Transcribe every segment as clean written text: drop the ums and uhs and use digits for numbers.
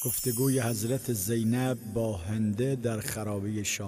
گفتگوی حضرت زینب با هنده در خرابه شام.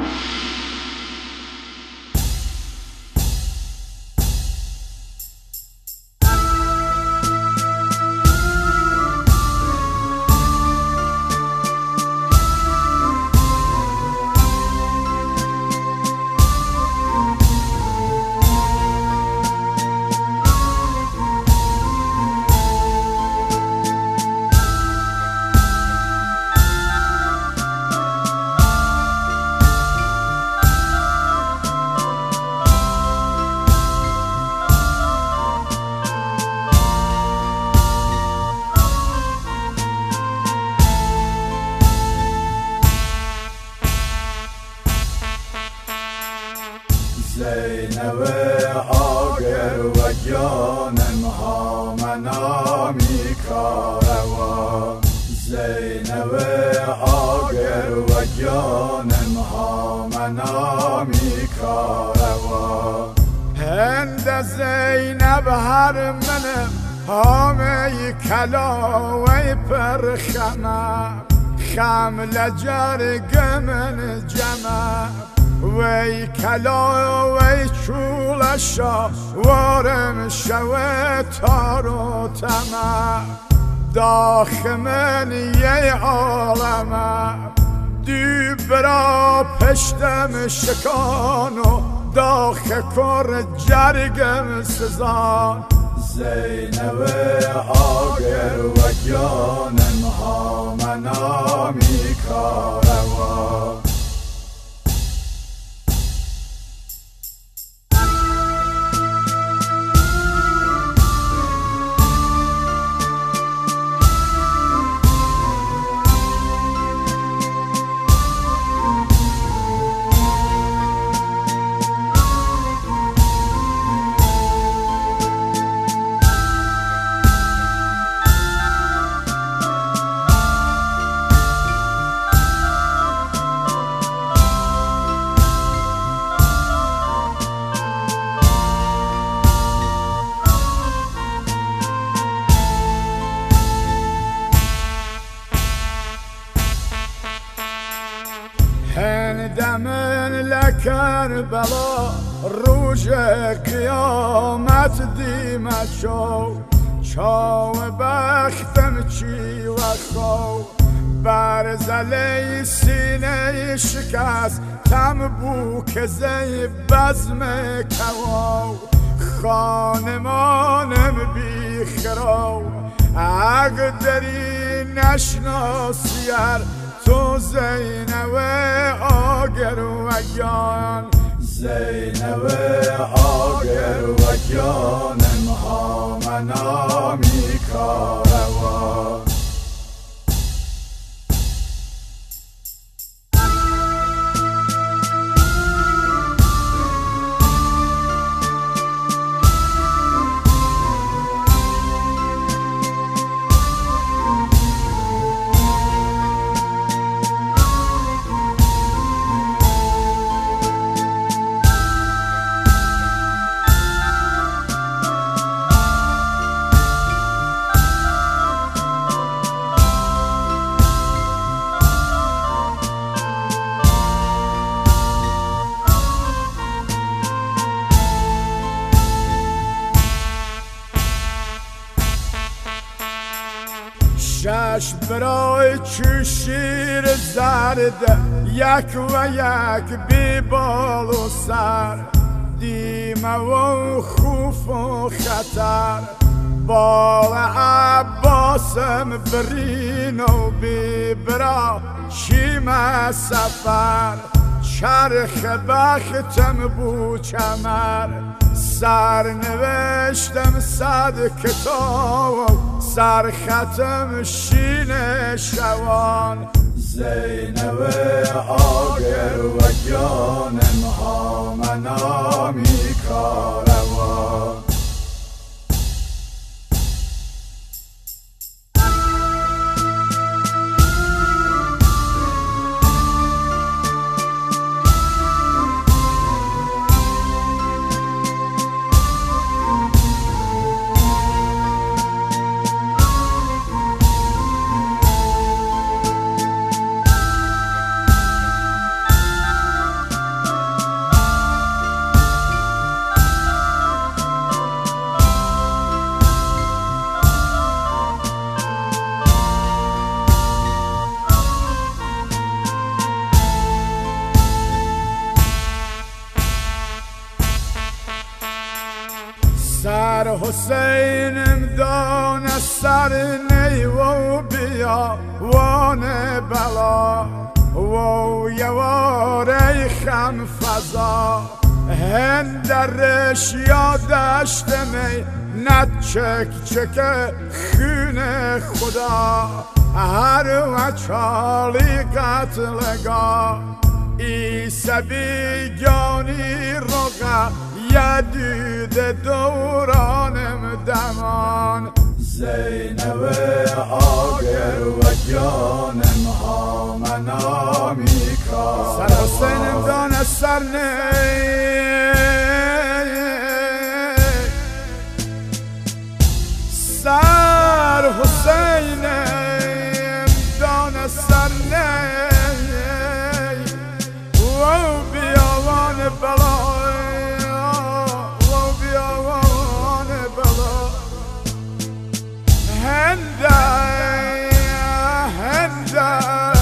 زینب آگر و جانم ها منامی کاروان، زینب آگر و جانم ها منامی کاروان. هند زینب هر منم هامی کلاوی پر خمم، خم لجرگ من جمع وی کلا وی چولشا وارم شوه تارو تمام. داخ من یه عالمه دی برا پشتم شکانو، داخ کر جرگم سزان. زینب آگر و جانم ها منامی کاروان. هندمن لکربلا روز قیامت دیمت شو، چاو بختم چی و خو بر زله سینه شکست تم بو که زی بزم کوو. خانمانم بیخرو اگه دری نشناسیر تو زینب آگر و جان. زینب آگر و جانم ها منامی کاروان. شش برای چو شیر زرد یک و یک بی بال و سر، دیمه و خوف و خطر بال عباسم برین و بی برا چیم سفر. چرخ بختم بو چمر سر نوشتم صد کتاب، سر ختم شین شوان. زینب آگر و جانم ها منامی کاروان. حسینم دان سر نیو بیا وان بلا و یوار ای خم فضا هندرش یادشت می نچک چک خون خدا هر وچالی قتلگاه ای سبیگانی روگا یدید دورانم دمان زینب آگر و جانم ها منامی کار سر حسینم دان سر نی سر حسینم دان سر نی و بیاوان بلا و بیاوان بلا هنده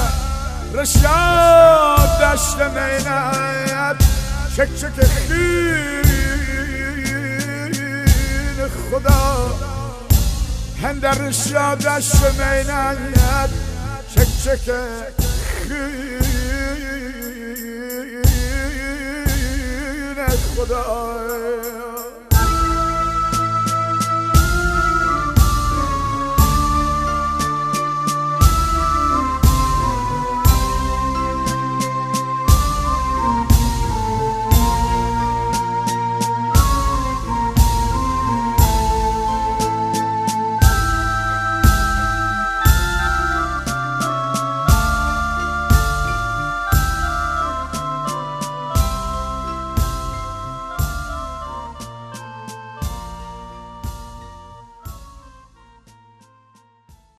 رشاد دشت مینت چک چک خین خدا هنده رشاد دشت مینت چک چک خین خدا